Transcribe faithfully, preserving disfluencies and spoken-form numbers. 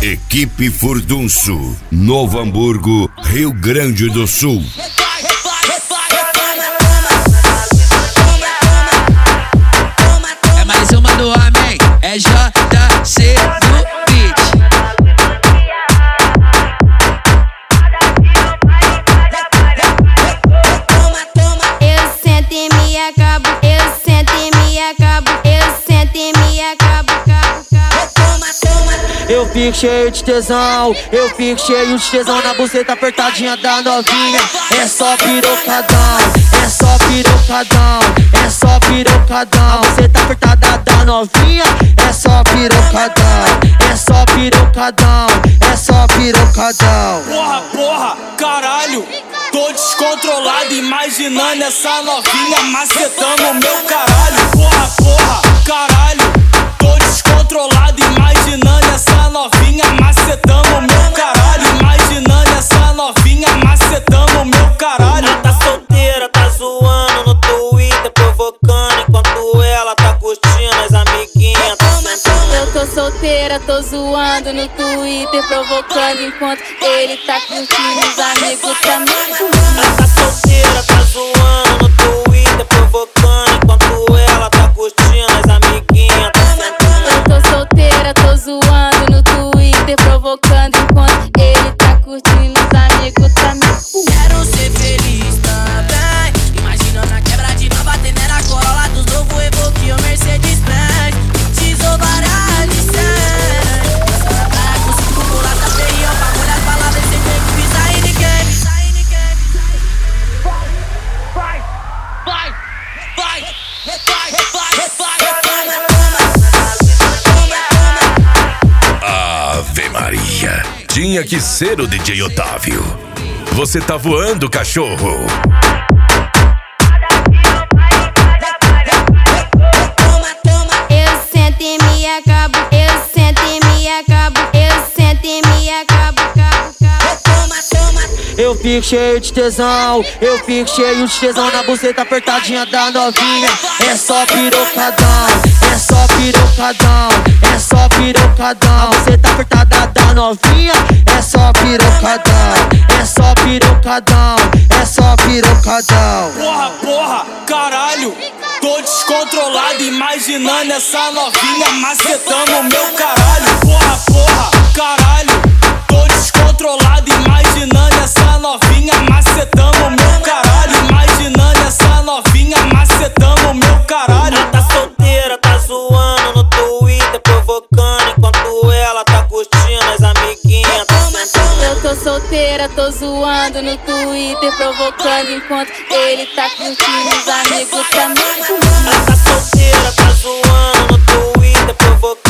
Equipe Furdunço, Novo Hamburgo, Rio Grande do Sul. É mais uma do homem, é J C no beat. Eu sento e me acabo, eu sento e me acabo, eu sento e me acabo, cabo, cabo. Toma, toma. Eu fico cheio de tesão, eu fico cheio de tesão na buceta apertadinha da novinha. É só pirocadão, é só pirocadão, é só pirocadão. A buceta apertada da novinha, é só pirocadão, é só pirocadão, é só pirocadão. Porra, porra, caralho, tô descontrolado imaginando essa novinha macetando o meu caralho. Porra, porra, caralho, tô descontrolado imaginando essa novinha macetando o meu caralho. Imaginando essa novinha macetando o meu caralho. Ela tá solteira, tá zoando no Twitter, provocando enquanto ela tá curtindo as amiguinhas. Tá sentando. Eu tô solteira, tô zoando no Twitter, provocando enquanto ele tá curtindo, os amigos também. Ela tá solteira, tá zoando no Twitter, provocando enquanto ela tá curtindo as amiguinhas. Tá sentando. Eu tô solteira, tô zoando no Twitter, provocando enquanto ele tá curtindo, os amigos também. Quero ser feliz também. Imagina na quebra de nova, batendo na Corolla dos novo Evoque ou Mercedes Benz. Tesouro barato de cem. Dança na praia com cinco mulatas, feião pra molhar as palavras sem ter que pisar em ninguém. Vai, vai, vai, vai, vai, vai. Ave Maria, tinha que ser o D J Otávio. Você tá voando, cachorro. Eu sento e me acabo, eu sento e me acabo, eu sento e me acabo, cabo, cabo. Toma, toma. Eu fico cheio de tesão, eu fico cheio de tesão na buceta apertadinha da novinha. É só pirocadão, é só pirocadão, é só pirocadão. A buceta apertada da novinha, é só pirocadão, é só pirocadão, é só pirocadão. Porra, porra, caralho, tô descontrolado imaginando essa novinha macetando o meu caralho. Porra, porra, caralho, tô descontrolado imaginando essa novinha macetando o meu caralho. Imaginando essa novinha macetando o meu caralho. Ela tá solteira, tá zoando no Twitter, provocando enquanto ela tá curtindo as amiguinhas. Tá sentando. Eu tô solteira, tô zoando no Twitter, provocando enquanto ele tá curtindo, os amigos também. Ela tá solteira, tá zoando no Twitter, provocando